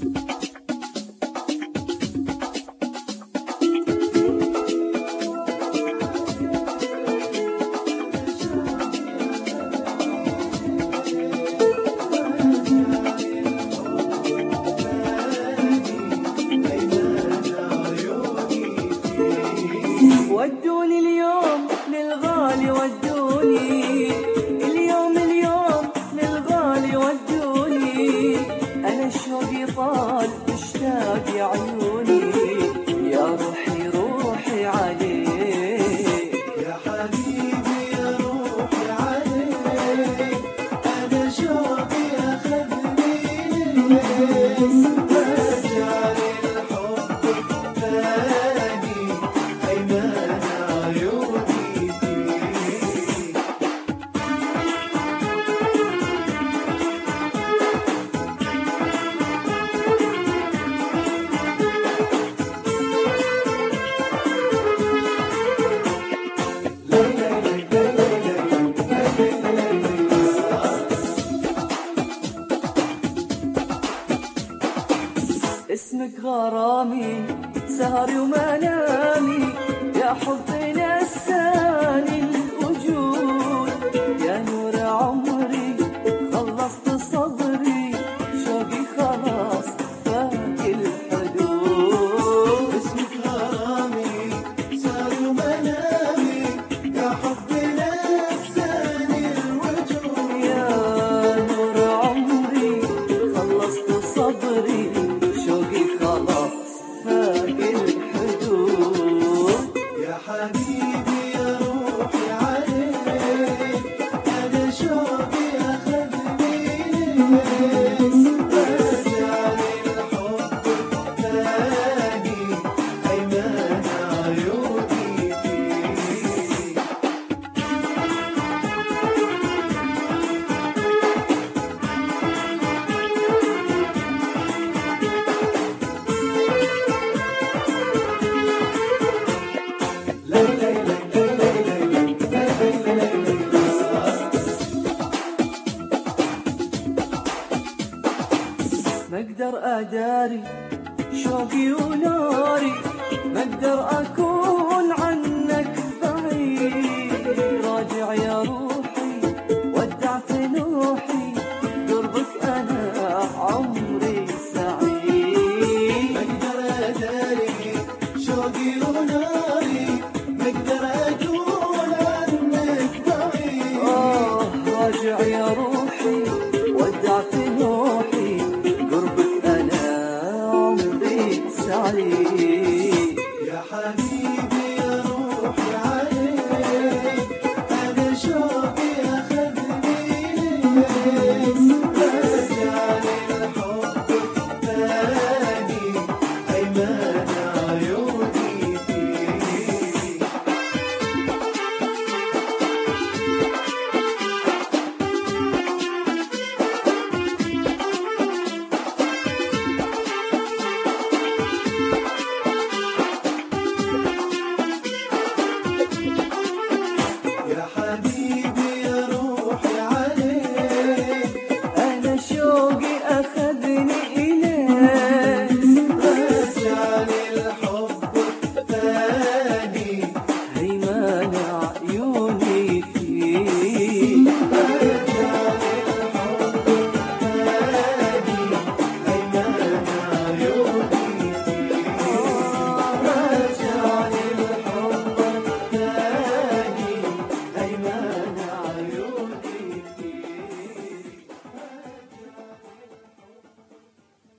ودوني اليوم للغالي، ودوني اليوم للغالي، ودوني أنا شوقي طال اشتاق يا عيوني، يا روحي روحي عليك يا حبيبي يا روحي عليك، أنا شوقي أخذني للناس، رجع للحب الثاني أيمن عيوني فيك. اسمك غرامي سهري ومنامي، يا حبي نساني الوجود، يا نور عمري خلصت صبري، شوقي خلاص فاق الحدود. اسمك غرامي سهري ومنامي، يا حبي نساني الوجود، يا نور عمري خلصت صبري، شوقي خلاص فاق الحدود. يا حبيبي يا روحي عليك، أنا شوقي أخذني للناس، رجع للحب الثاني أيمن عيوني فيك. ما اقدر اداري شوقي وناري، ما اقدر اكون